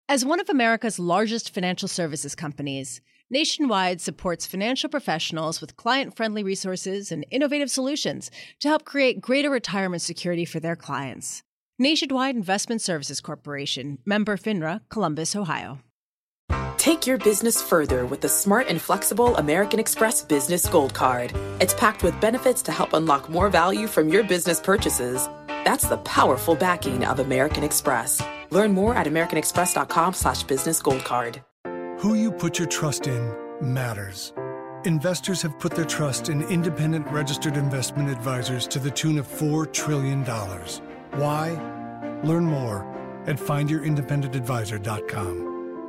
As one of America's largest financial services companies, Nationwide supports financial professionals with client-friendly resources and innovative solutions to help create greater retirement security for their clients. Nationwide Investment Services Corporation, member FINRA, Columbus, Ohio. Take your business further with the smart and flexible American Express Business Gold Card. It's packed with benefits to help unlock more value from your business purchases. That's the powerful backing of American Express. Learn more at americanexpress.com/businessgoldcard. Who you put your trust in matters. Investors have put their trust in independent registered investment advisors to the tune of $4 trillion. Why? Learn more at findyourindependengadvisor.com.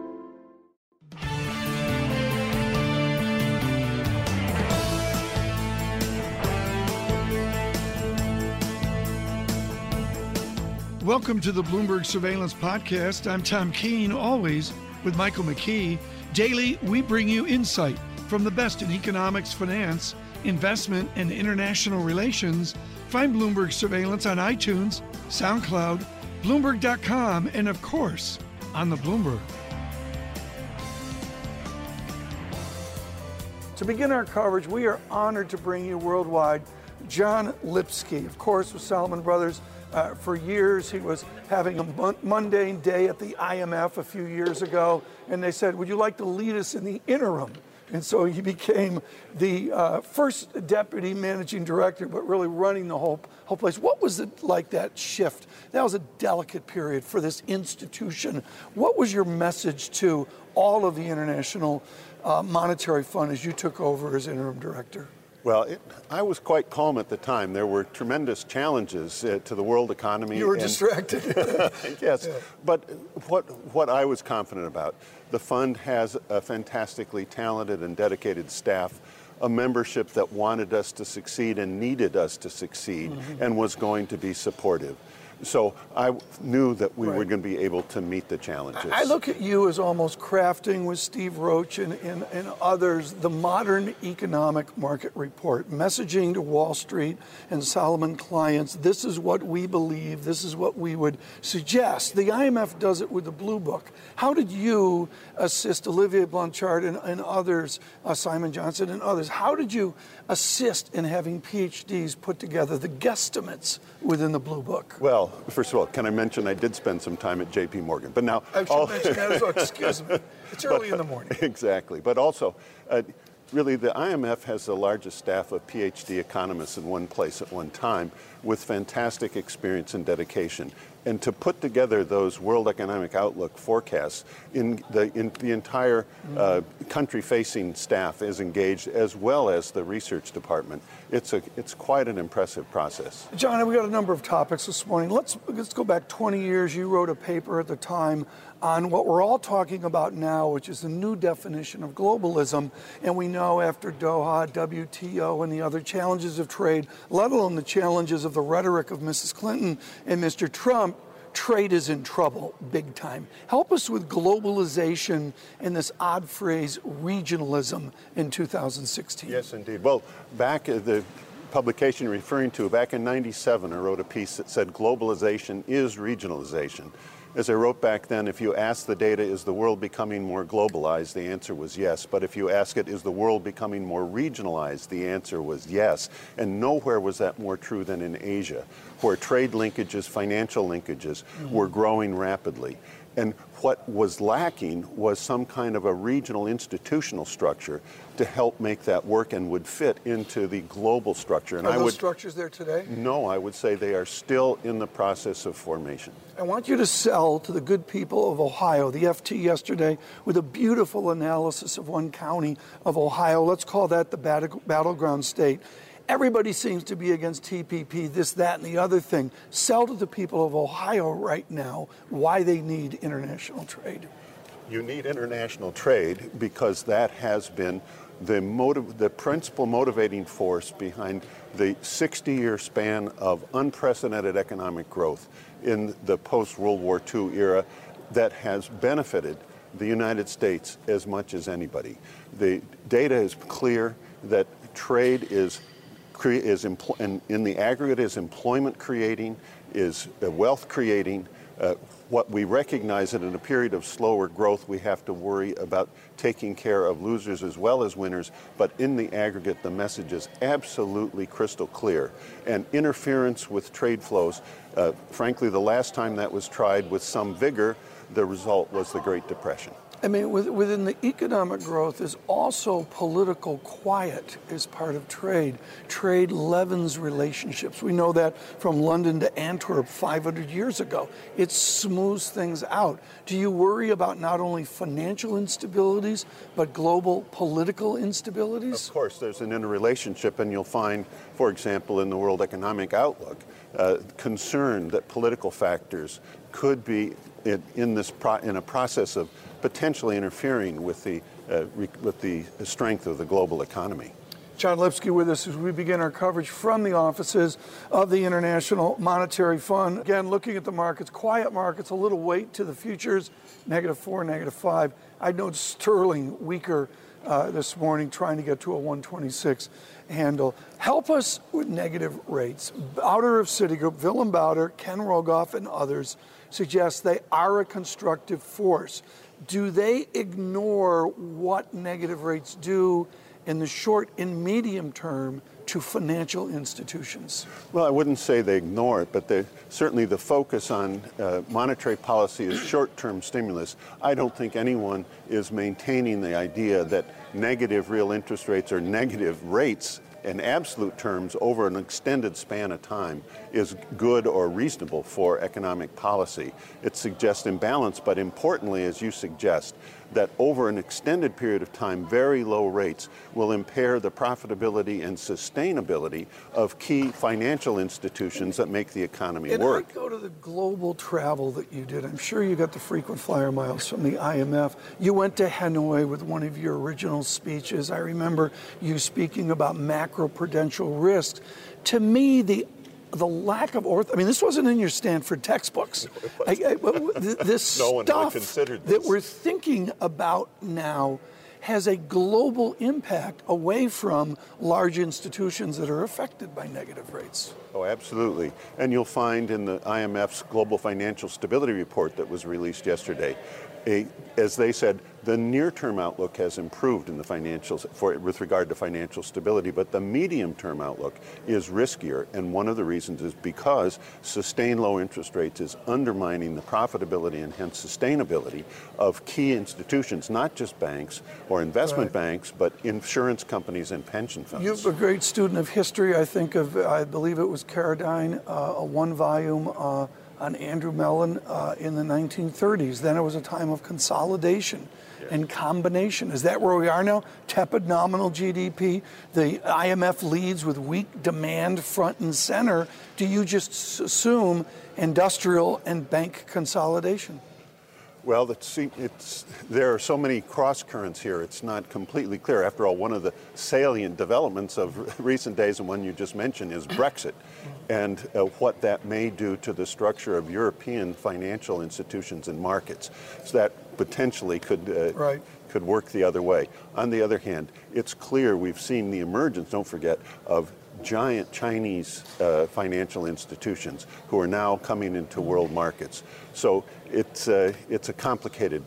Welcome to the Bloomberg Surveillance Podcast. I'm Tom Keene, always with Michael McKee. Daily, we bring you insight from the best in economics, finance, investment, and international relations. Find Bloomberg Surveillance on iTunes, SoundCloud, Bloomberg.com, and of course, on the Bloomberg. To begin our coverage, we are honored to bring you worldwide John Lipsky, of course, with Salomon Brothers. For years, he was having a mundane day at the IMF a few years ago, and they said, would you like to lead us in the interim? And so he became the first deputy managing director, but really running the whole place. What was it like, that shift? That was a delicate period for this institution. What was your message to all of the International Monetary Fund as you took over as interim director? Well, I was quite calm at the time. There were tremendous challenges to the world economy. You were distracted. Yes, yeah. But what I was confident about, the fund has a fantastically talented and dedicated staff, a membership that wanted us to succeed and needed us to succeed, and was going to be supportive. So I knew that we were going to be able to meet the challenges. I look at you as almost crafting with Steve Roach and others the modern economic market report, messaging to Wall Street and Salomon clients. This is what we believe. This is what we would suggest. The IMF does it with the Blue Book. How did you assist Olivier Blanchard and others, Simon Johnson and others? How did you assist in having PhDs put together the guesstimates within the Blue Book? Well, first of all, can I mention I did spend some time at J.P. Morgan, but now I should mention that as well. Excuse me. It's early in the morning. Exactly, but also, really, the IMF has the largest staff of PhD economists in one place at one time, with fantastic experience and dedication. And to put together those World Economic Outlook forecasts, in the entire country-facing staff is engaged, as well as the research department. It's quite an impressive process. John, we got a number of topics this morning. Let's go back 20 years. You wrote a paper at the time on what we're all talking about now, which is the new definition of globalism. And we know after Doha, WTO, and the other challenges of trade, let alone the challenges of the rhetoric of Mrs. Clinton and Mr. Trump, trade is in trouble big time. Help us with globalization and this odd phrase, regionalism, in 2016. Yes, indeed. Well, back at the publication you're referring to, back in '97, I wrote a piece that said globalization is regionalization. As I wrote back then, if you ask the data, is the world becoming more globalized? The answer was yes. But if you ask it, is the world becoming more regionalized? The answer was yes. And nowhere was that more true than in Asia, where trade linkages, financial linkages were growing rapidly. And what was lacking was some kind of a regional institutional structure to help make that work and would fit into the global structure. And Are those structures there today? No, I would say they are still in the process of formation. I want you to sell to the good people of Ohio, the FT yesterday, with a beautiful analysis of one county of Ohio. Let's call that the battleground state. Everybody seems to be against TPP, this, that, and the other thing. Sell to the people of Ohio right now why they need international trade. You need international trade because that has been the principal motivating force behind the 60-year span of unprecedented economic growth in the post-World War II era that has benefited the United States as much as anybody. The data is clear that trade is in the aggregate is employment creating, is wealth creating, What we recognize that in a period of slower growth, we have to worry about taking care of losers as well as winners. But in the aggregate, the message is absolutely crystal clear. And interference with trade flows, frankly, the last time that was tried with some vigor, the result was the Great Depression. I mean, within the economic growth is also political quiet as part of trade. Trade leavens relationships. We know that from London to Antwerp 500 years ago. It smooths things out. Do you worry about not only financial instabilities, but global political instabilities? Of course, there's an interrelationship, and you'll find, for example, in the World Economic Outlook, concern that political factors could be in a process of potentially interfering with the strength of the global economy. John Lipsky with us as we begin our coverage from the offices of the International Monetary Fund. Again, looking at the markets, quiet markets, a little weight to the futures, -4, -5. I note sterling weaker this morning, trying to get to a 126 handle. Help us with negative rates. Bowder of Citigroup, Willem Bowder, Ken Rogoff, and others suggest they are a constructive force. Do they ignore what negative rates do in the short and medium term to financial institutions? Well, I wouldn't say they ignore it, but certainly the focus on monetary policy is short-term stimulus. I don't think anyone is maintaining the idea that negative real interest rates or negative rates in absolute terms over an extended span of time is good or reasonable for economic policy. It suggests imbalance, but importantly, as you suggest, that over an extended period of time, very low rates will impair the profitability and sustainability of key financial institutions that make the economy work. And I go to the global travel that you did. I'm sure you got the frequent flyer miles from the IMF. You went to Hanoi with one of your original speeches. I remember you speaking about macroprudential risk. To me, the lack of this wasn't in your Stanford textbooks. This no one stuff considered this. that we're thinking about now has a global impact away from large institutions that are affected by negative rates. Oh, absolutely. And you'll find in the IMF's Global Financial Stability Report that was released yesterday, as they said, the near-term outlook has improved in the financials with regard to financial stability, but the medium-term outlook is riskier, and one of the reasons is because sustained low interest rates is undermining the profitability and hence sustainability of key institutions, not just banks or investment banks, but insurance companies and pension funds. You're a great student of history. I believe it was Carradine, a one-volume on Andrew Mellon in the 1930s. Then it was a time of consolidation and combination. Is that where we are now? Tepid nominal GDP. The IMF leads with weak demand front and center. Do you just assume industrial and bank consolidation? Well, there are so many cross currents here, it's not completely clear. After all, one of the salient developments of recent days, and one you just mentioned, is Brexit, and what that may do to the structure of European financial institutions and markets. So that potentially could work the other way. On the other hand, it's clear we've seen the emergence, don't forget, of giant Chinese financial institutions who are now coming into world markets. So it's a complicated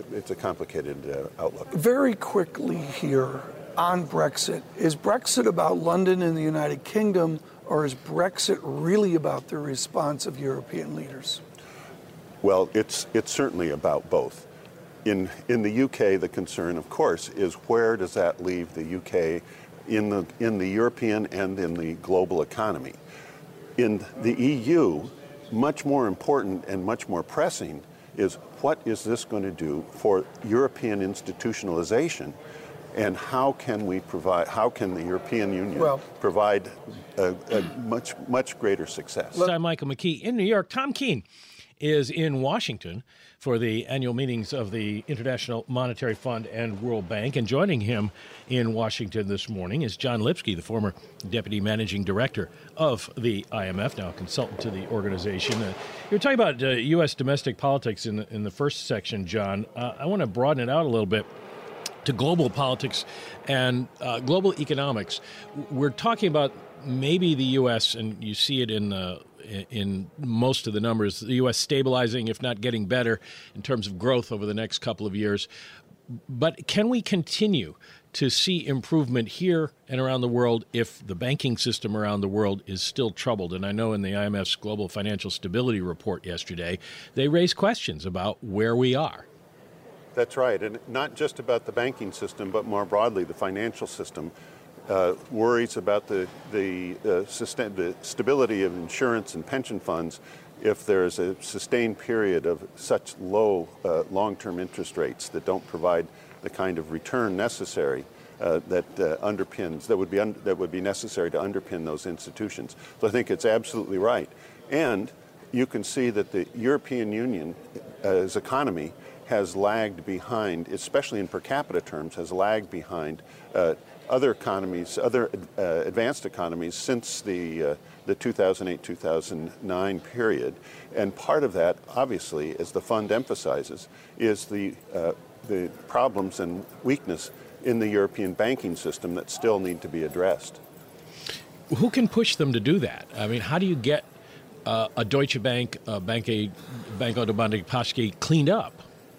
outlook. Very quickly here on Brexit, is Brexit about London and the United Kingdom, or is Brexit really about the response of European leaders? Well, it's certainly about both. In the UK, the concern, of course, is where does that leave the UK in the European and in the global economy. In the EU, much more important and much more pressing is what is this going to do for European institutionalization, and how can the European Union provide a much greater success? I'm Michael McKee in New York. Tom Keene is in Washington for the annual meetings of the International Monetary Fund and World Bank. And joining him in Washington this morning is John Lipsky, the former Deputy Managing Director of the IMF, now a consultant to the organization. You're talking about U.S. domestic politics in the first section, John. I want to broaden it out a little bit to global politics and global economics. We're talking about maybe the U.S., and you see it in most of the numbers, the U.S. stabilizing, if not getting better, in terms of growth over the next couple of years. But can we continue to see improvement here and around the world if the banking system around the world is still troubled? And I know in the IMF's Global Financial Stability Report yesterday, they raised questions about where we are. That's right, and not just about the banking system, but more broadly the financial system. Worries about the stability of insurance and pension funds if there is a sustained period of such low long-term interest rates that don't provide the kind of return necessary that would be necessary to underpin those institutions. So I think it's absolutely right. And you can see that the European Union as economy has lagged behind, especially in per capita terms, has lagged behind other economies, other advanced economies since the 2008-2009 period. And part of that, obviously, as the fund emphasizes, is the problems and weakness in the European banking system that still need to be addressed. Who can push them to do that? I mean, how do you get a Deutsche Bank, Banco de Montepaschi cleaned up?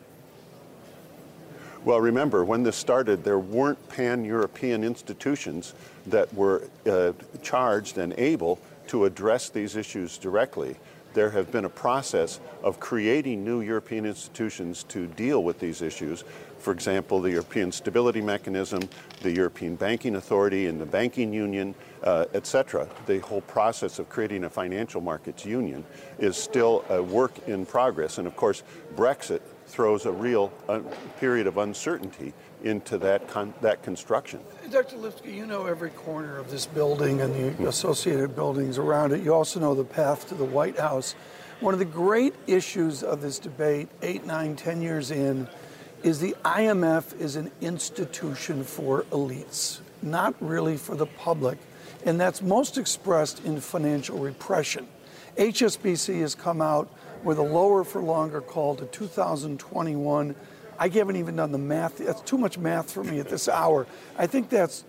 Well, remember, when this started, there weren't pan-European institutions that were charged and able to address these issues directly. There have been a process of creating new European institutions to deal with these issues. For example, the European Stability Mechanism, the European Banking Authority, and the Banking Union, etc. The whole process of creating a financial markets union is still a work in progress. And of course, Brexit throws a real period of uncertainty into that construction. Dr. Lipsky, you know every corner of this building and the associated buildings around it. You also know the path to the White House. One of the great issues of this debate, 8, 9, 10 years in, is the IMF is an institution for elites, not really for the public. And that's most expressed in financial repression. HSBC has come out with a lower for longer call to 2021. I haven't even done the math. That's too much math for me at this hour. I think that's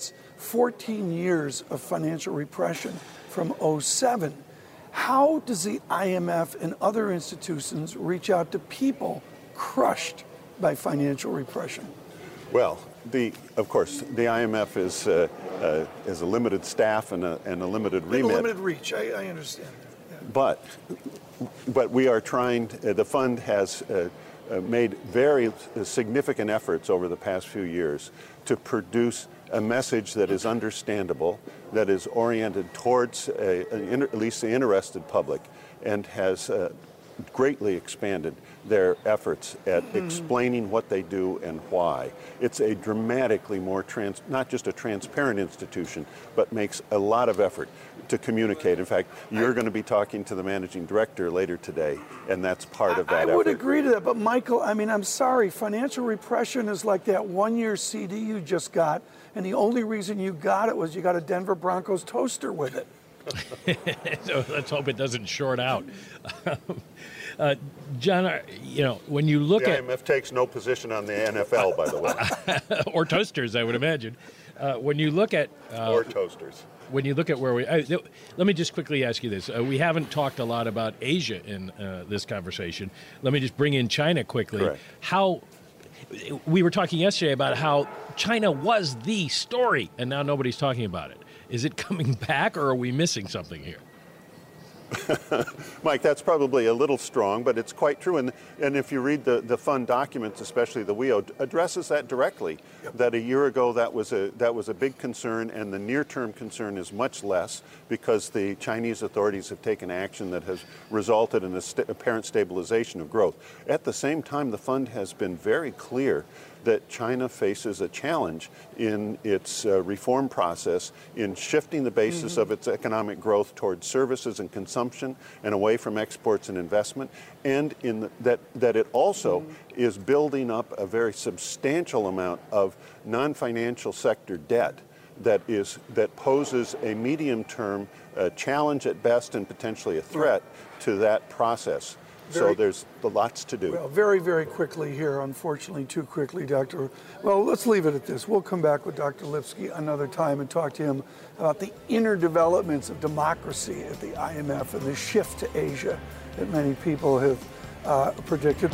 14 years of financial repression from 2007. How does the IMF and other institutions reach out to people crushed by financial repression? Well, of course, the IMF is a limited staff and a limited remit. A limited reach, I understand that. Yeah. But we are trying, the fund has made very significant efforts over the past few years to produce a message that is understandable, that is oriented towards at least the interested public, and has greatly expanded their efforts at explaining what they do and why. It's a dramatically more, not just a transparent institution, but makes a lot of effort to communicate. In fact, you're going to be talking to the managing director later today, and that's part of that effort. I would agree to that, but Michael, I mean, I'm sorry, financial repression is like that one-year CD you just got, and the only reason you got it was you got a Denver Broncos toaster with it. So let's hope it doesn't short out. John, when you look at... The IMF takes no position on the NFL, by the way. Or toasters, I would imagine. When you look at... or toasters. When you look at where we... let me just quickly ask you this. We haven't talked a lot about Asia in this conversation. Let me just bring in China quickly. Correct. We were talking yesterday about how China was the story, and now nobody's talking about it. Is it coming back, or are we missing something here? Mike, that's probably a little strong, but it's quite true. And if you read the fund documents, especially the WEO, addresses that directly. Yep. That a year ago that was a big concern, and the near-term concern is much less because the Chinese authorities have taken action that has resulted in apparent stabilization of growth. At the same time, the fund has been very clear that China faces a challenge in its reform process in shifting the basis of its economic growth towards services and consumption and away from exports and investment, and that it also is building up a very substantial amount of non-financial sector debt that poses a medium-term challenge at best and potentially a threat to that process. So there's lots to do. Well, very, very quickly here, unfortunately too quickly, Dr. Well, let's leave it at this. We'll come back with Dr. Lipsky another time and talk to him about the inner developments of democracy at the IMF and the shift to Asia that many people have predicted.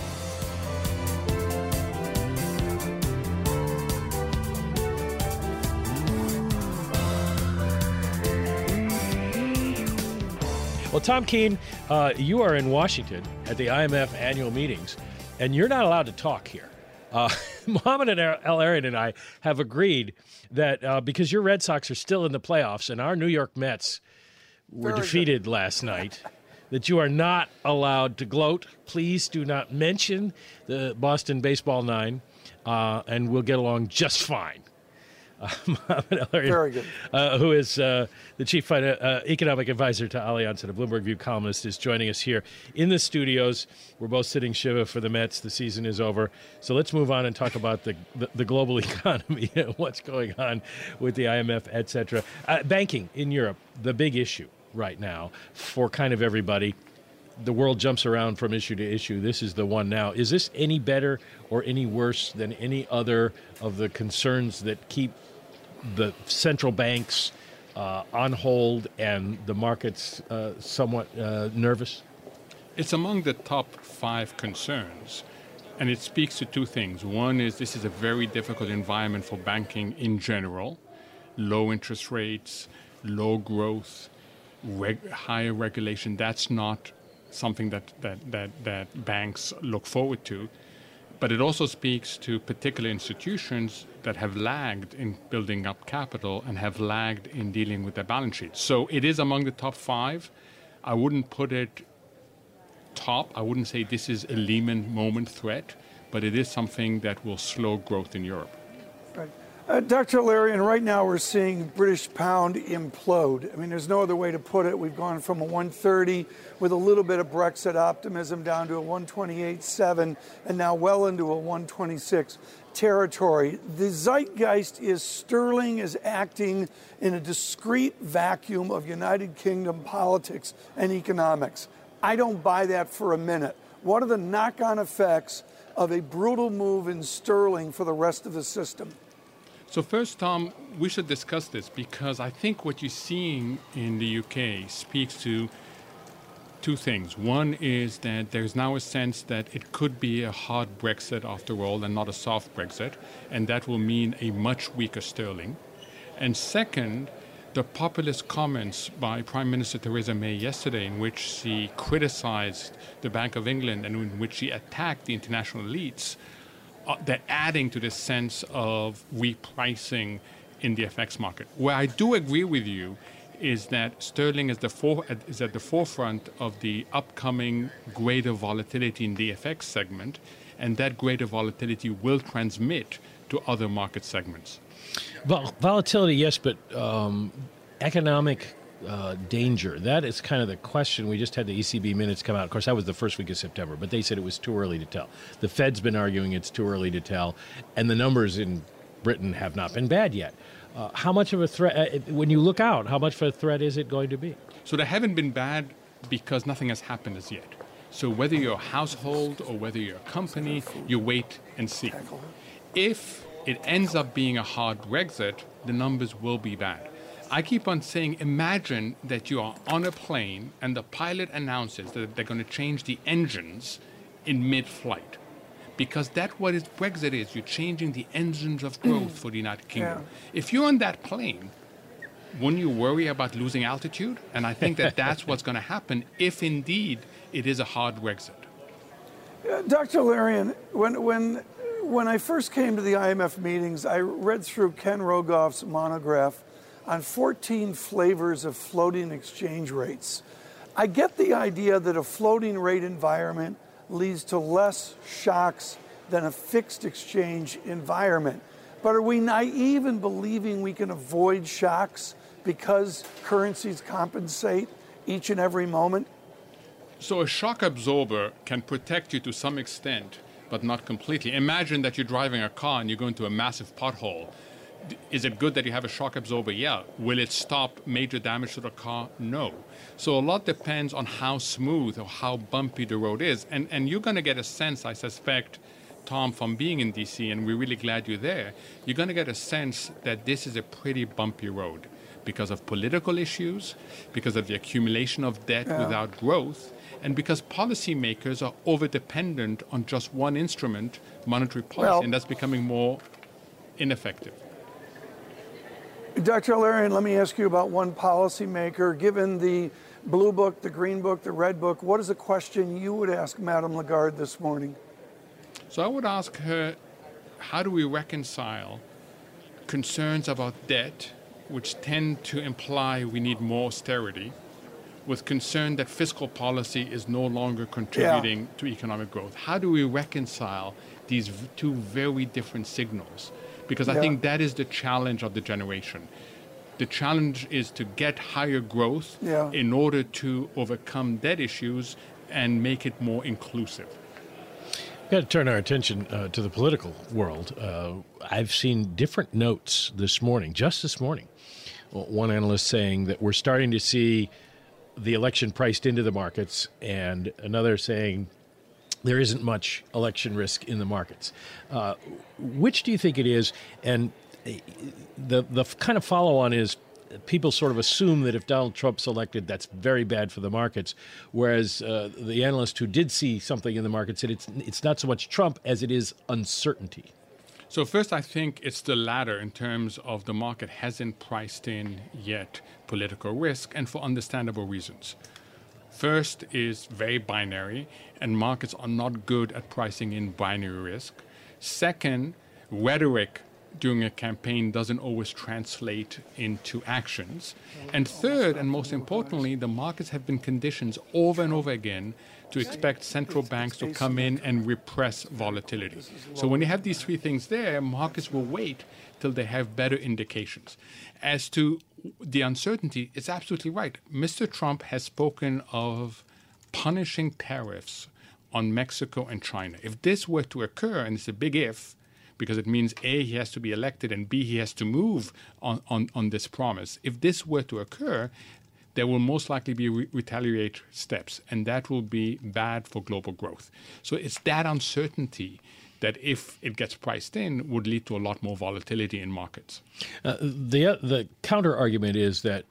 Well, Tom Keene, you are in Washington at the IMF annual meetings, and you're not allowed to talk here. Mohamed El-Erian and I have agreed that because your Red Sox are still in the playoffs and our New York Mets were defeated last night, that you are not allowed to gloat. Please do not mention the Boston Baseball Nine, and we'll get along just fine. Mohamed El-Erian, very good. Who is the chief economic advisor to Allianz and a Bloomberg View columnist, is joining us here in the studios. We're both sitting Shiva for the Mets. The season is over. So let's move on and talk about the global economy and what's going on with the IMF, et cetera. Banking in Europe, the big issue right now for kind of everybody. The world jumps around from issue to issue. This is the one now. Is this any better or any worse than any other of the concerns that keep the central banks on hold and the markets somewhat nervous? It's among the top 5 concerns, and it speaks to 2 things. One is this is a very difficult environment for banking in general. Low interest rates, low growth, higher regulation. That's not something that banks look forward to. But it also speaks to particular institutions that have lagged in building up capital and have lagged in dealing with their balance sheets. So it is among the top 5. I wouldn't put it top. I wouldn't say this is a Lehman moment threat, but it is something that will slow growth in Europe. Right. Dr. El-Erian, right now we're seeing British pound implode. I mean, there's no other way to put it. We've gone from a 130 with a little bit of Brexit optimism down to a 128.7 and now well into a 126 territory. The zeitgeist is sterling is acting in a discrete vacuum of United Kingdom politics and economics. I don't buy that for a minute. What are the knock-on effects of a brutal move in sterling for the rest of the system? So first, Tom, we should discuss this because I think what you're seeing in the UK speaks to 2 things. One is that there's now a sense that it could be a hard Brexit after all and not a soft Brexit, and that will mean a much weaker sterling. And second, the populist comments by Prime Minister Theresa May yesterday in which she criticized the Bank of England and in which she attacked the international elites, they're adding to this sense of repricing in the FX market. Where I do agree with you is that sterling is at the forefront of the upcoming greater volatility in the FX segment, and that greater volatility will transmit to other market segments. Volatility, yes, but economic danger, that is kind of the question. We just had the ECB minutes come out. Of course, that was the first week of September, but they said it was too early to tell. The Fed's been arguing it's too early to tell, and the numbers in Britain have not been bad yet. How much of a threat, when you look out, how much of a threat is it going to be? So they haven't been bad because nothing has happened as yet. So whether you're a household or whether you're a company, you wait and see. If it ends up being a hard Brexit, the numbers will be bad. I keep on saying, imagine that you are on a plane and the pilot announces that they're going to change the engines in mid-flight. Because that's what Brexit is. You're changing the engines of growth for the United Kingdom. Yeah. If you're on that plane, wouldn't you worry about losing altitude? And I think that that's what's going to happen if indeed it is a hard Brexit. Dr. El-Erian, when I first came to the IMF meetings, I read through Ken Rogoff's monograph on 14 flavors of floating exchange rates. I get the idea that a floating rate environment leads to less shocks than a fixed exchange environment. But are we naive in believing we can avoid shocks because currencies compensate each and every moment? So a shock absorber can protect you to some extent, but not completely. Imagine that you're driving a car and you go into a massive pothole. Is it good that you have a shock absorber? Yeah. Will it stop major damage to the car? No. So a lot depends on how smooth or how bumpy the road is. And you're going to get a sense, I suspect, Tom, from being in D.C., and we're really glad you're there, you're going to get a sense that this is a pretty bumpy road because of political issues, because of the accumulation of debt without growth, and because policymakers are over-dependent on just one instrument, monetary policy, and that's becoming more ineffective. Dr. El-Erian, let me ask you about one policymaker. Given the blue book, the green book, the red book, what is a question you would ask Madame Lagarde this morning? So I would ask her, how do we reconcile concerns about debt, which tend to imply we need more austerity, with concern that fiscal policy is no longer contributing to economic growth? How do we reconcile these two very different signals? Because I think that is the challenge of the generation. The challenge is to get higher growth in order to overcome debt issues and make it more inclusive. We've got to turn our attention to the political world. I've seen different notes this morning, just this morning. One analyst saying that we're starting to see the election priced into the markets, and another saying there isn't much election risk in the markets. Which do you think it is? And the kind of follow-on is people sort of assume that if Donald Trump's elected, that's very bad for the markets, whereas the analyst who did see something in the market said it's not so much Trump as it is uncertainty. So first, I think it's the latter in terms of the market hasn't priced in yet political risk, and for understandable reasons. First is very binary, and markets are not good at pricing in binary risk. Second, rhetoric during a campaign doesn't always translate into actions. And third, and most importantly, the markets have been conditioned over and over again to expect central banks to come in and repress volatility. So when you have these three things there, markets will wait till they have better indications. As to the uncertainty, it's absolutely right. Mr. Trump has spoken of punishing tariffs on Mexico and China. If this were to occur, and it's a big if, because it means A, he has to be elected, and B, he has to move on this promise. If this were to occur, there will most likely be retaliatory steps, and that will be bad for global growth. So it's that uncertainty that, if it gets priced in, would lead to a lot more volatility in markets. The counter argument is that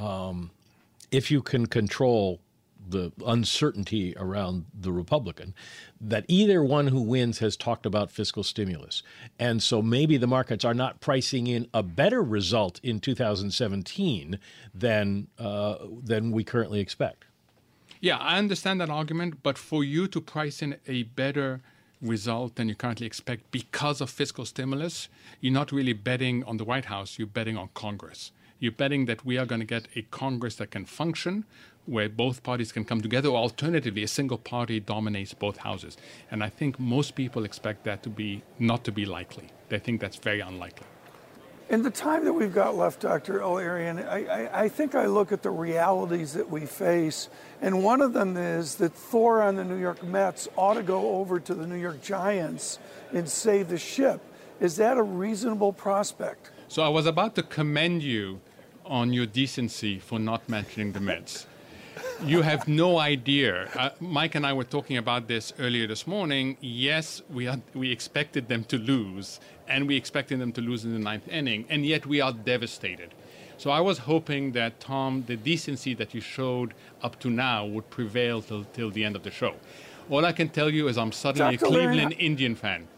if you can control the uncertainty around the Republican, that either one who wins has talked about fiscal stimulus. And so maybe the markets are not pricing in a better result in 2017 than we currently expect. Yeah, I understand that argument, but for you to price in a better result than you currently expect because of fiscal stimulus, you're not really betting on the White House, you're betting on Congress. You're betting that we are going to get a Congress that can function, where both parties can come together, or alternatively, a single party dominates both houses. And I think most people expect that to be not to be likely. They think that's very unlikely. In the time that we've got left, Dr. El-Erian, I think I look at the realities that we face, and one of them is that Thor on the New York Mets ought to go over to the New York Giants and save the ship. Is that a reasonable prospect? So I was about to commend you on your decency for not mentioning the Mets. You have no idea. Mike and I were talking about this earlier this morning. Yes, we expected them to lose, and we expected them to lose in the ninth inning, and yet we are devastated. So I was hoping that, Tom, the decency that you showed up to now would prevail till the end of the show. All I can tell you is I'm suddenly a Cleveland Indian fan.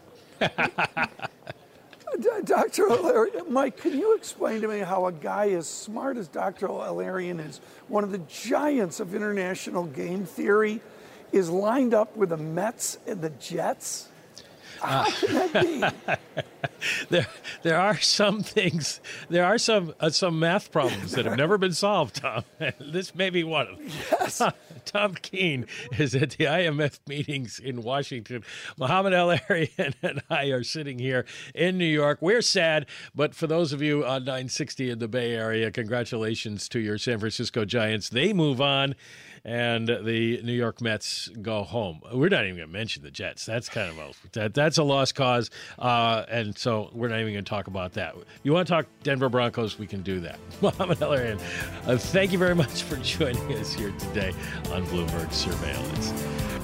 Dr. El-Erian, Mike, can you explain to me how a guy as smart as Dr. El-Erian is, one of the giants of international game theory, is lined up with the Mets and the Jets? How can that be? There are some things, there are some math problems that have never been solved, Tom. This may be one of them. Yes. Tom Keene is at the IMF meetings in Washington. Mohamed El-Erian and I are sitting here in New York. We're sad, but for those of you on 960 in the Bay Area, congratulations to your San Francisco Giants. They move on, and the New York Mets go home. We're not even going to mention the Jets. That's kind of that's a lost cause, and so we're not even going to talk about that. You want to talk Denver Broncos? We can do that. Mohamed El-Erian, thank you very much for joining us here today on Bloomberg Surveillance.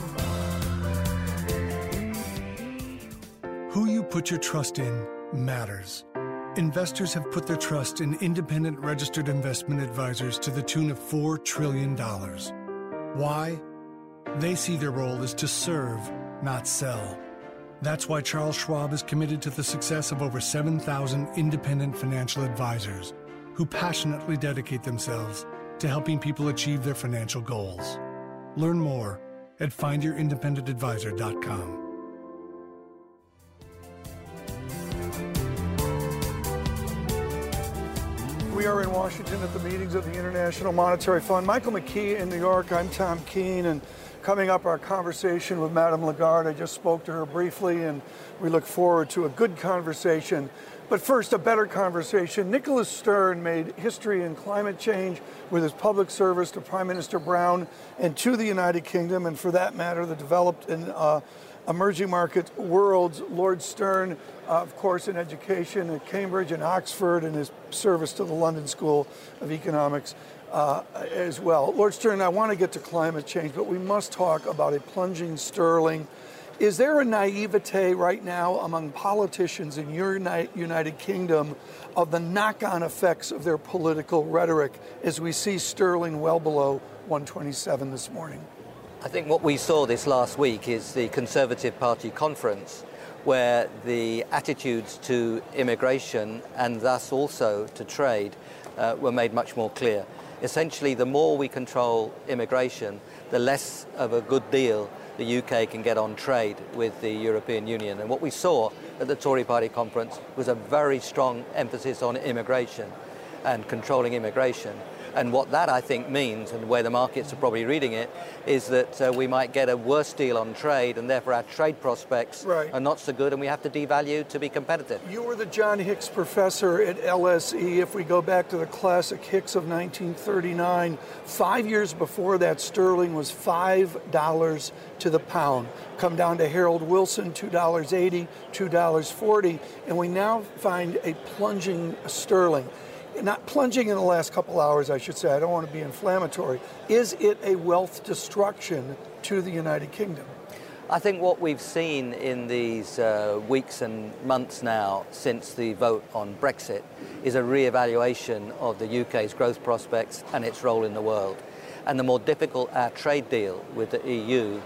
Who you put your trust in matters. Investors have put their trust in independent registered investment advisors to the tune of $4 trillion. Why? They see their role as to serve, not sell. That's why Charles Schwab is committed to the success of over 7,000 independent financial advisors who passionately dedicate themselves to helping people achieve their financial goals. Learn more at findyourindependengadvisor.com. We are in Washington at the meetings of the International Monetary Fund. Michael McKee in New York. I'm Tom Keene, and coming up, our conversation with Madame Lagarde. I just spoke to her briefly, and we look forward to a good conversation. But first, a better conversation. Nicholas Stern made history in climate change with his public service to Prime Minister Brown and to the United Kingdom, and for that matter, the developed and emerging market worlds. Lord Stern, of course, in education at Cambridge and Oxford, and his service to the London School of Economics as well. Lord Stern, I want to get to climate change, but we must talk about a plunging sterling. Is there a naivete right now among politicians in your United Kingdom of the knock-on effects of their political rhetoric as we see sterling well below 127 this morning? I think what we saw this last week is the Conservative Party conference, where the attitudes to immigration and thus also to trade were made much more clear. Essentially, the more we control immigration, the less of a good deal the UK can get on trade with the European Union. And what we saw at the Tory Party conference was a very strong emphasis on immigration and controlling immigration. And what that, I think, means, and the way the markets are probably reading it, is that we might get a worse deal on trade, and therefore our trade prospects are not so good, and we have to devalue to be competitive. You were the John Hicks professor at LSE. If we go back to the classic Hicks of 1939, 5 years before that, sterling was $5 to the pound. Come down to Harold Wilson, $2.80, $2.40, and we now find a plunging sterling. Not plunging in the last couple hours, I should say. I don't want to be inflammatory. Is it a wealth destruction to the United Kingdom? I think what we've seen in these weeks and months now since the vote on Brexit is a re-evaluation of the UK's growth prospects and its role in the world. And the more difficult our trade deal with the EU,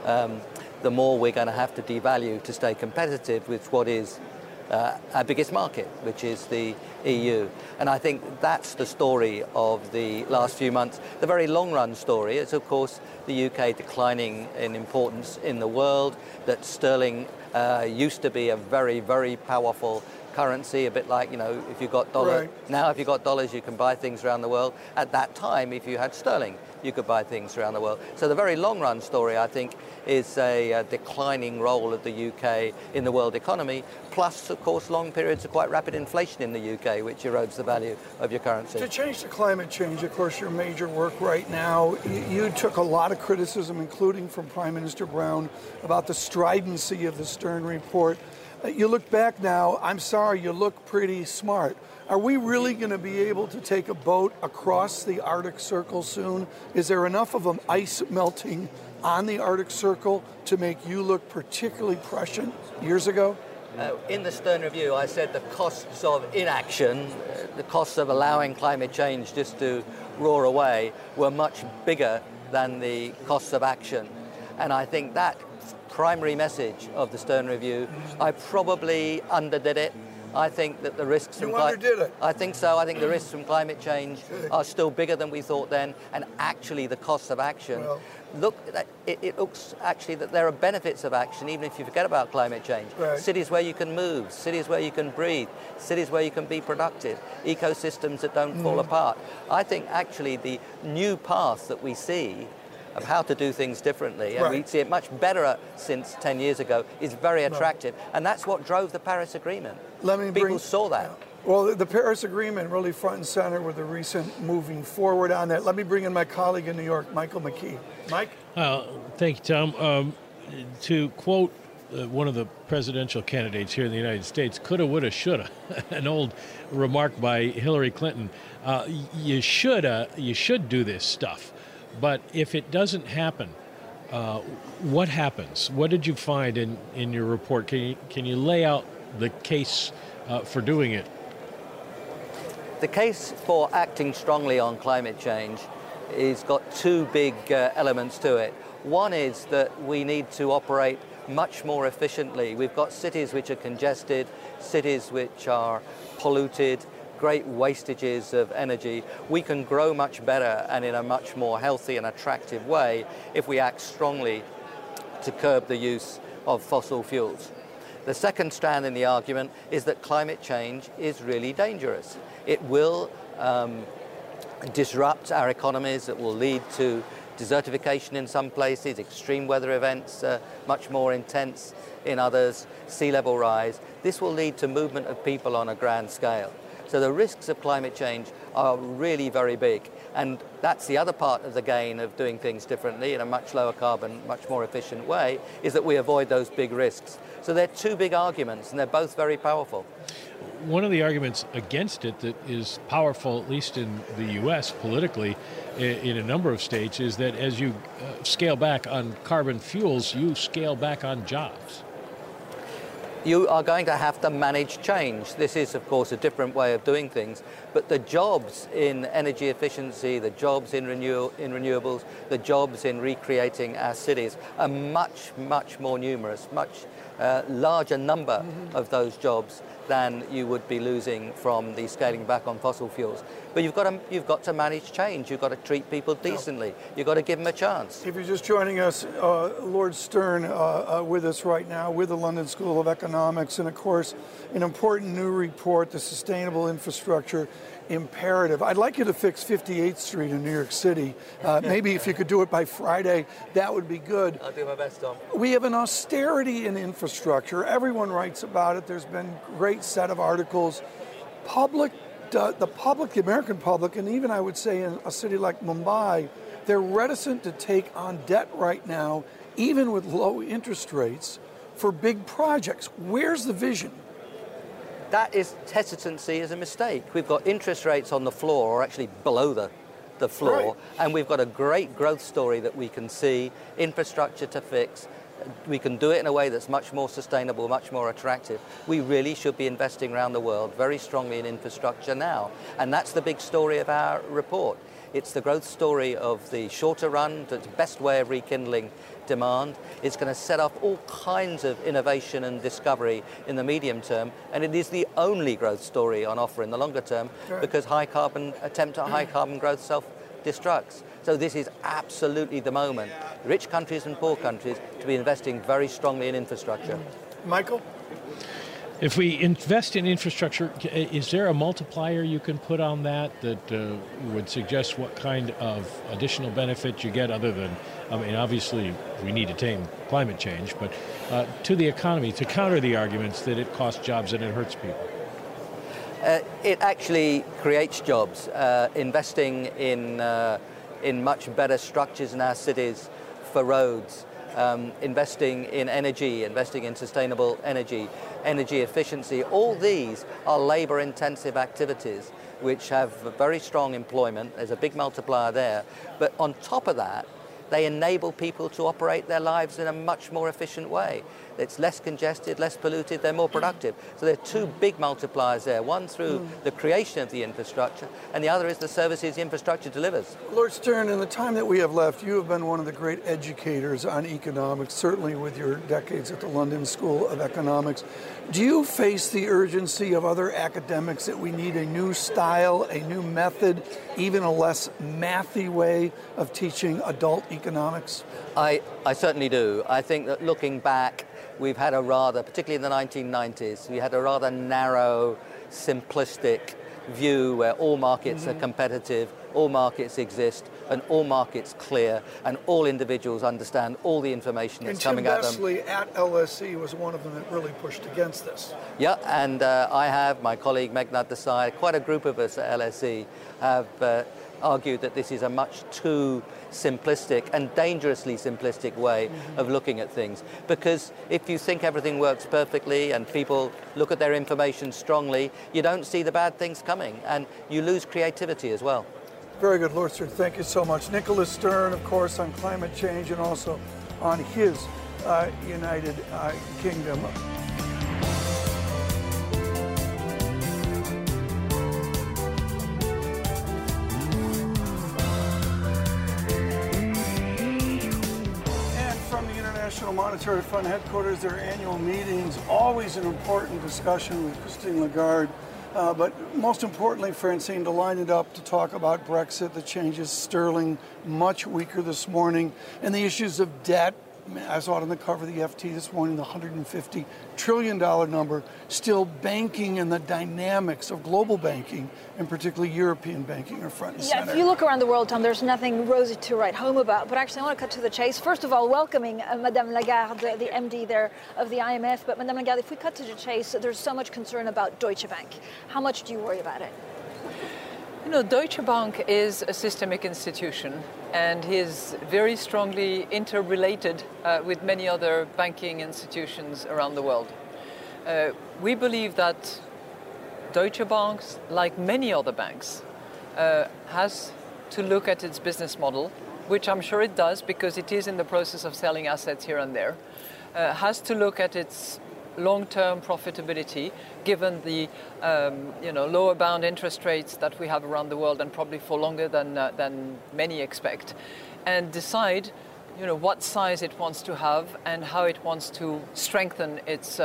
the more we're going to have to devalue to stay competitive with what is our biggest market, which is the EU. And I think that's the story of the last few months. The very long-run story is, of course, the UK declining in importance in the world, that sterling used to be a very, very powerful currency, a bit like, you know, if you've got dollars. Right. Now, if you've got dollars, you can buy things around the world. At that time, if you had sterling, you could buy things around the world. So the very long-run story, I think, is a declining role of the UK in the world economy, plus, of course, long periods of quite rapid inflation in the UK, which erodes the value of your currency. To change the climate change, of course, your major work right now, you took a lot of criticism, including from Prime Minister Brown, about the stridency of the Stern report. You look back now, I'm sorry, you look pretty smart. Are we really going to be able to take a boat across the Arctic Circle soon? Is there enough of an ice melting on the Arctic Circle to make you look particularly prescient years ago? In the Stern Review, I said the costs of inaction, the costs of allowing climate change just to roar away, were much bigger than the costs of action. And I think that primary message of the Stern Review, I probably underdid it. I think that the risks from I think so. I think the risks from climate change are still bigger than we thought then, and actually the costs of action. It looks actually that there are benefits of action, even if you forget about climate change. Right. Cities where you can move, cities where you can breathe, cities where you can be productive, ecosystems that don't fall apart. I think actually the new path that we see of how to do things differently, and we see it much better since 10 years ago, is very attractive. And that's what drove the Paris Agreement. People saw that. Well, the Paris Agreement really front and center with the recent moving forward on that. Let me bring in my colleague in New York, Michael McKee. Mike? Thank you, Tom. To quote one of the presidential candidates here in the United States, coulda, woulda, shoulda, an old remark by Hillary Clinton. You should do this stuff, but if it doesn't happen, what happens? What did you find in your report? Can you lay out the case for doing it? The case for acting strongly on climate change has got two big elements to it. One is that we need to operate much more efficiently. We've got cities which are congested, cities which are polluted, great wastages of energy. We can grow much better and in a much more healthy and attractive way if we act strongly to curb the use of fossil fuels. The second strand in the argument is that climate change is really dangerous. It will disrupt our economies. It will lead to desertification in some places, extreme weather events much more intense in others, sea level rise. This will lead to movement of people on a grand scale. So the risks of climate change are really very big. And that's the other part of the gain of doing things differently in a much lower carbon, much more efficient way, is that we avoid those big risks. So they're two big arguments, and they're both very powerful. One of the arguments against it that is powerful, at least in the U.S. politically, in a number of states, is that as you scale back on carbon fuels, you scale back on jobs. You are going to have to manage change. This is, of course, a different way of doing things, but the jobs in energy efficiency, the jobs in renewables, the jobs in recreating our cities are much, much more numerous, much larger number of those jobs than you would be losing from the scaling back on fossil fuels. But you've got to manage change. You've got to treat people decently. You've got to give them a chance. If you're just joining us, Lord Stern with us right now with the London School of Economics, and of course, an important new report, the Sustainable Infrastructure Imperative. I'd like you to fix 58th Street in New York City. Maybe if you could do it by Friday, that would be good. I'll do my best, Tom. We have an austerity in infrastructure. Everyone writes about it. There's been a great set of articles. The American public, and even I would say in a city like Mumbai, they're reticent to take on debt right now, even with low interest rates, for big projects. Where's the vision? That hesitancy is a mistake. We've got interest rates on the floor, or actually below the floor, right. And we've got a great growth story that we can see, infrastructure to fix. We can do it in a way that's much more sustainable, much more attractive. We really should be investing around the world very strongly in infrastructure now. And that's the big story of our report. It's the growth story of the shorter run, the best way of rekindling demand. It's going to set up all kinds of innovation and discovery in the medium term, and it is the only growth story on offer in the longer term, because attempt at high carbon growth self-destructs. So this is absolutely the moment, rich countries and poor countries, to be investing very strongly in infrastructure. Michael? If we invest in infrastructure, is there a multiplier you can put on that would suggest what kind of additional benefit you get, other than, I mean, obviously we need to tame climate change, but to the economy, to counter the arguments that it costs jobs and it hurts people? It actually creates jobs. Investing in much better structures in our cities for roads, investing in energy, investing in sustainable energy, energy efficiency, all these are labor-intensive activities which have very strong employment. There's a big multiplier there. But on top of that, they enable people to operate their lives in a much more efficient way. It's less congested, less polluted, they're more productive. So there are two big multipliers there, one through the creation of the infrastructure, and the other is the services the infrastructure delivers. Lord Stern, in the time that we have left, you have been one of the great educators on economics, certainly with your decades at the London School of Economics. Do you face the urgency of other academics that we need a new style, a new method, even a less mathy way of teaching adult economics? I certainly do. I think that looking back, we've had a rather, particularly in the 1990s, we had a rather narrow, simplistic view where all markets are competitive, all markets exist, and all markets clear, and all individuals understand all the information that's coming at them. And Tim Bessley at LSE was one of them that really pushed against this. Yeah, and I have, my colleague Meghnad Desai, quite a group of us at LSE have argued that this is a much too simplistic and dangerously simplistic way of looking at things. Because if you think everything works perfectly and people look at their information strongly, you don't see the bad things coming, and you lose creativity as well. Very good, Lord Stern. Thank you so much. Nicholas Stern, of course, on climate change and also on his United Kingdom. And from the International Monetary Fund headquarters, their annual meetings, always an important discussion with Christine Lagarde. But most importantly, Francine, to line it up to talk about Brexit, the changes, sterling much weaker this morning, and the issues of debt. I saw it on the cover of the FT this morning, the $150 trillion number, still banking and the dynamics of global banking, and particularly European banking, are front and center. Yeah, if you look around the world, Tom, there's nothing rosy to write home about. But actually, I want to cut to the chase. First of all, welcoming Madame Lagarde, the MD there of the IMF. But Madame Lagarde, if we cut to the chase, there's so much concern about Deutsche Bank. How much do you worry about it? You know, Deutsche Bank is a systemic institution and is very strongly interrelated with many other banking institutions around the world. We believe that Deutsche Bank, like many other banks, has to look at its business model, which I'm sure it does because it is in the process of selling assets here and there, has to look at its long-term profitability, given the lower bound interest rates that we have around the world, and probably for longer than many expect, and decide, what size it wants to have and how it wants to strengthen its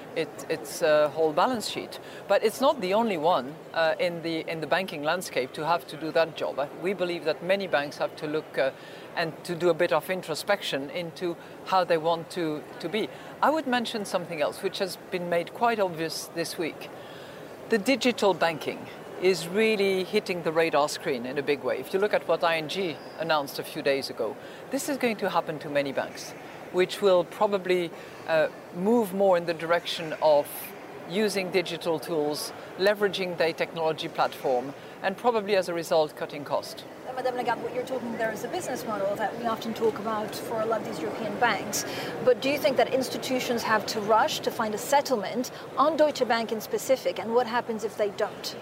whole balance sheet. But it's not the only one in the banking landscape to have to do that job. We believe that many banks have to look and to do a bit of introspection into how they want to be. I would mention something else, which has been made quite obvious this week. The digital banking is really hitting the radar screen in a big way. If you look at what ING announced a few days ago, this is going to happen to many banks, which will probably move more in the direction of using digital tools, leveraging their technology platform, and probably as a result cutting cost. Madame Lagarde, what you're talking there is a business model that we often talk about for a lot of these European banks. But do you think that institutions have to rush to find a settlement on Deutsche Bank in specific, and what happens if they don't?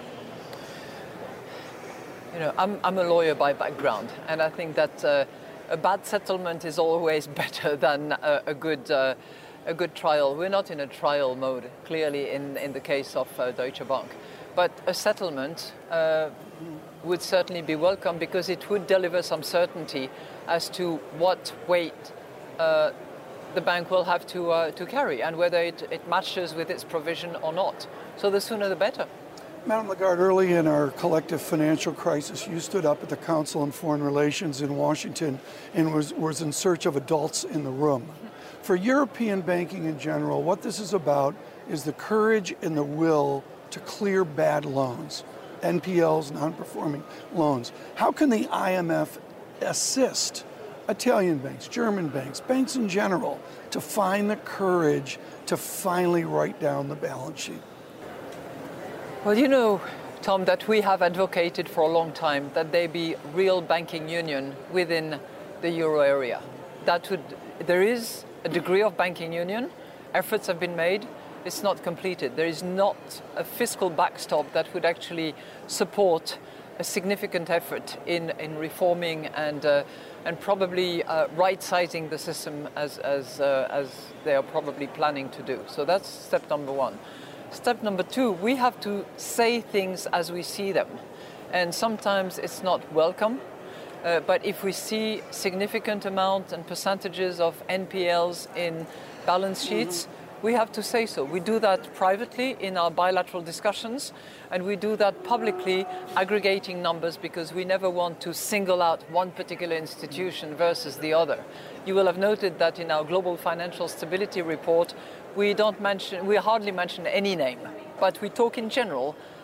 I'm a lawyer by background, and I think that a bad settlement is always better than a good trial. We're not in a trial mode, clearly, in the case of Deutsche Bank. But a settlement would certainly be welcome because it would deliver some certainty as to what weight the bank will have to carry and whether it matches with its provision or not. So the sooner the better. Madame Lagarde, early in our collective financial crisis, you stood up at the Council on Foreign Relations in Washington and was in search of adults in the room. For European banking in general, what this is about is the courage and the will to clear bad loans, NPLs, non-performing loans. How can the IMF assist Italian banks, German banks, banks in general, to find the courage to finally write down the balance sheet? Well, Tom, that we have advocated for a long time that there be real banking union within the euro area. There is a degree of banking union. Efforts have been made. It's not completed. There is not a fiscal backstop that would actually support a significant effort in reforming and probably right-sizing the system as they are probably planning to do. So that's step number one. Step number two, we have to say things as we see them. And sometimes it's not welcome. But if we see significant amount and percentages of NPLs in balance sheets, we have to say so. We do that privately in our bilateral discussions, and we do that publicly, aggregating numbers, because we never want to single out one particular institution versus the other. You will have noted that in our Global Financial Stability Report, we hardly mention any name, but we talk in general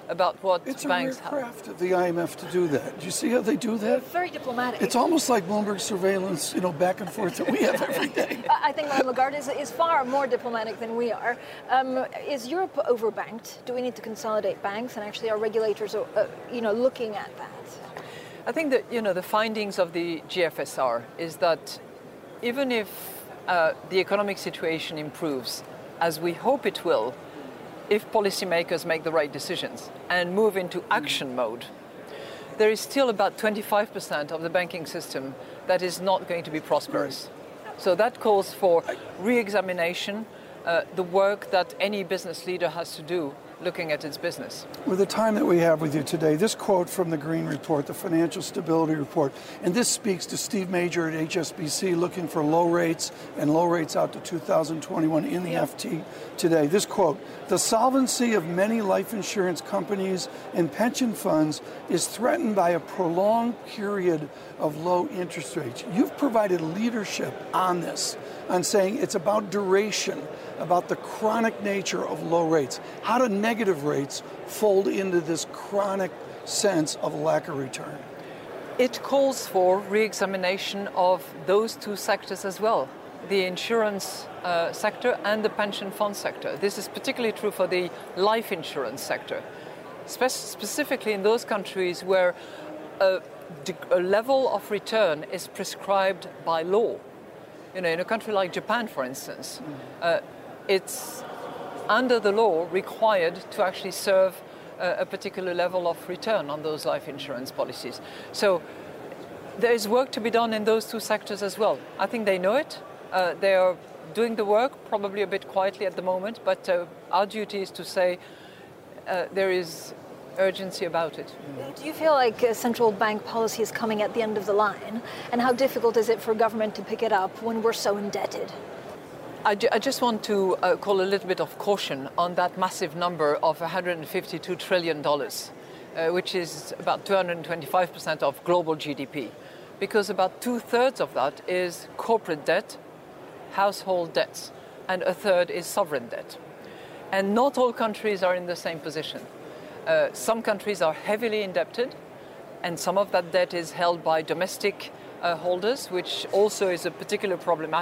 about what it's banks have. It's a rare craft of the IMF to do that. Do you see how they do that? They're very diplomatic. It's almost like Bloomberg surveillance, back and forth that we have every day. I think Madame Lagarde is far more diplomatic than we are. Is Europe overbanked? Do we need to consolidate banks? And actually, our regulators are, looking at that? I think that, the findings of the GFSR is that even if the economic situation improves, as we hope it will, if policymakers make the right decisions and move into action mode, there is still about 25% of the banking system that is not going to be prosperous. So that calls for re-examination, the work that any business leader has to do looking at its business. With the time that we have with you today, this quote from the Green Report, the Financial Stability Report, and this speaks to Steve Major at HSBC looking for low rates and low rates out to 2021 in the FT today. This quote, the solvency of many life insurance companies and pension funds is threatened by a prolonged period of low interest rates. You've provided leadership on this, on saying it's about duration, about the chronic nature of low rates. How do negative rates fold into this chronic sense of lack of return? It calls for re-examination of those two sectors as well, the insurance sector and the pension fund sector. This is particularly true for the life insurance sector, specifically in those countries where a level of return is prescribed by law. In a country like Japan, for instance, it's under the law required to actually serve a particular level of return on those life insurance policies. So there is work to be done in those two sectors as well. I think they know it. They are doing the work, probably a bit quietly at the moment, but our duty is to say there is urgency about it. Do you feel like central bank policy is coming at the end of the line? And how difficult is it for government to pick it up when we're so indebted? I just want to call a little bit of caution on that massive number of $152 trillion, which is about 225% of global GDP, because about 2/3 of that is corporate debt, household debts, and 1/3 is sovereign debt. And not all countries are in the same position. Some countries are heavily indebted, and some of that debt is held by domestic holders, which also is a particular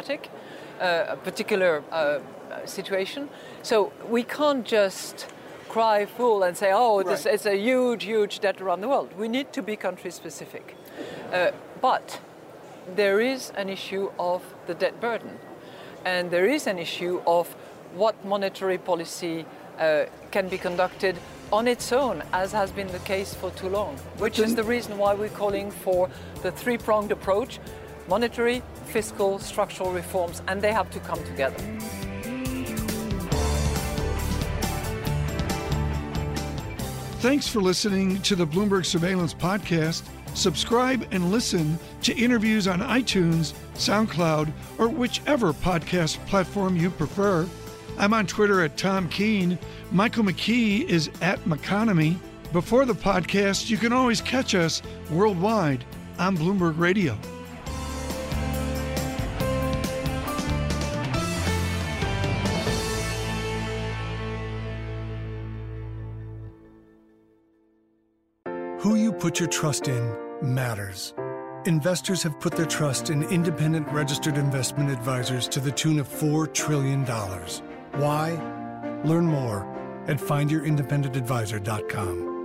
situation. So we can't just cry fool and say, it's a huge, huge debt around the world. We need to be country specific. But there is an issue of the debt burden. And there is an issue of what monetary policy can be conducted on its own, as has been the case for too long, which is the reason why we're calling for the three-pronged approach: monetary, fiscal, structural reforms, and they have to come together. Thanks for listening to the Bloomberg Surveillance Podcast. Subscribe and listen to interviews on iTunes, SoundCloud, or whichever podcast platform you prefer. I'm on Twitter at Tom Keene. Michael McKee is at McConomy. Before the podcast, you can always catch us worldwide on Bloomberg Radio. Who you put your trust in matters. Investors have put their trust in independent registered investment advisors to the tune of $4 trillion. Why? Learn more at findyourindependengadvisor.com.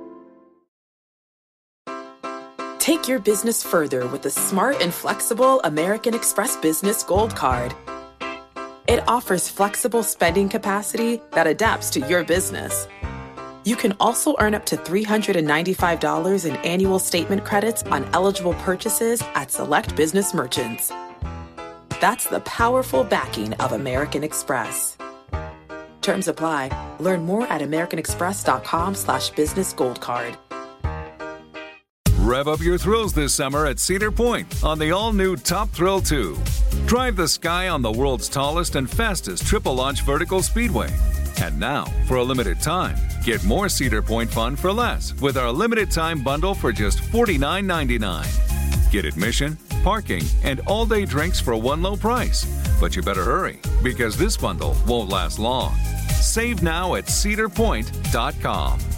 Take your business further with the smart and flexible American Express Business Gold Card. It offers flexible spending capacity that adapts to your business. You can also earn up to $395 in annual statement credits on eligible purchases at select business merchants. That's the powerful backing of American Express. Terms apply. Learn more at americanexpress.com/business gold card. Rev up your thrills this summer at Cedar Point on the all-new Top Thrill 2. Drive the sky on the world's tallest and fastest triple-launch vertical speedway. And now, for a limited time, get more Cedar Point fun for less with our limited-time bundle for just $49.99. Get admission, parking, and all-day drinks for one low price. But you better hurry, because this bundle won't last long. Save now at cedarpoint.com.